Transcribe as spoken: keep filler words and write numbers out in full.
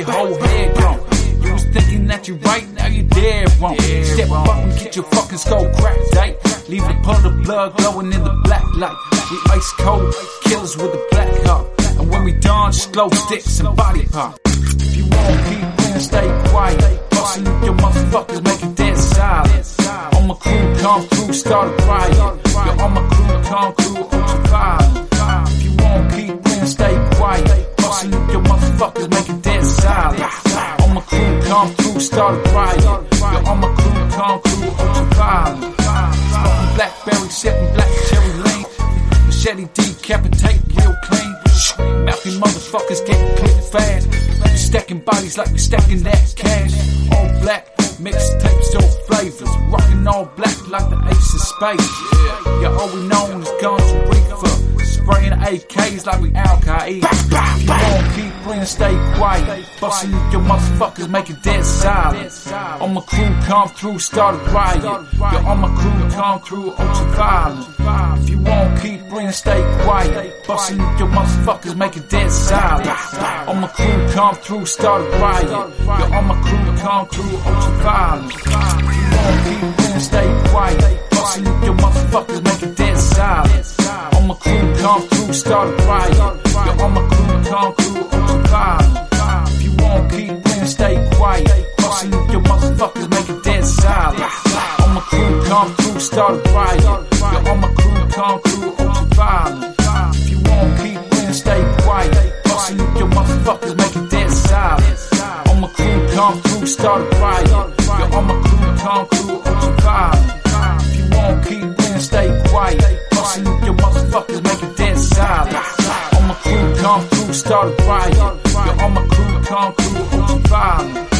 your whole head gone. You was thinking that you right, now you dead wrong. Step up and get your fucking skull cracked, right? Leave a puddle of blood glowing in the black light. We ice cold killers with a black heart. And when we done, just glow sticks and body pop. If you won't keep playing, stay quiet. Bustin' your motherfuckers, make it dead silent. On my crew, come through, start a riot. Yo, on my crew, come through, ultra violent. If you won't keep playing, stay quiet. Bustin' your motherfuckers, make it dead silent. On my crew, come through, start a riot. Yo, on my crew, come through, ultra violent. Smoking blackberry, sipping black cherry lane. Machete decapitate real clean. Mouthy motherfuckers getting clipped fast. We stacking bodies like we stacking that cash. All black, mixtapes, all flavors. Rocking all black like the ace of spades. Yeah, all we know is guns and reefer. Spraying A Ks like we Al Qaeda. You won't keep playing, stay quiet. Bustin' your motherfuckers, make it dead silent. On my crew, come through, start a riot. Yo, on my crew, come through, ultra violent. If you won't keep playing, stay quiet. Bustin' your motherfuckers, make it dead silent. On my crew, come through, start a riot. Yo, on my crew, come through, ultra violent. If you won't keep playing, stay quiet. Bustin' your motherfuckers, make it dead silent. On my crew, come through, start a riot. Yo, on my crew, come through, ultra violent. If you won't keep playing, stay quiet. Bustin' your motherfuckers, make it dead silent. On my crew, come through, start a riot. Yo, on my crew, come through, ultra violent. If you won't keep playing, stay quiet. Bustin' your motherfuckers, make it dead silent. On my crew, come through, start a riot. Yo, on my crew, come through, ultra violent. If you won't keep playing, stay quiet. Bustin' your motherfuckers, make it dead silent. On my crew, come through, start a riot. Yo, on my crew, come through, ultra violent.